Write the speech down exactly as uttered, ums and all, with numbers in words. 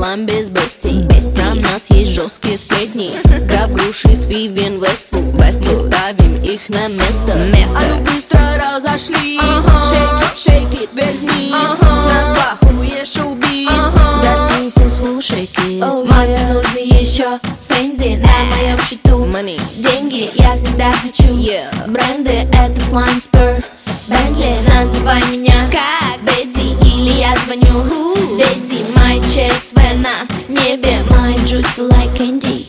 пополам без бестий. Про нас есть жесткие сплетни. Граф Груши с Вивиан Вествуд. Мы ставим их на место. А ну быстро разошлись. Shake it, shake it, вверх-вниз. С нас вахуешь шоу-биз. Заткнись и слушай кис. Маме нужны еще Фенди на моем счету. Money. Деньги я всегда хочу. Yeah. Бренды это Flying Spur, Bentley. Называй меня Как? Бэдди или я звоню Дэдди. My ЧСВ на небе, my juicy like candy.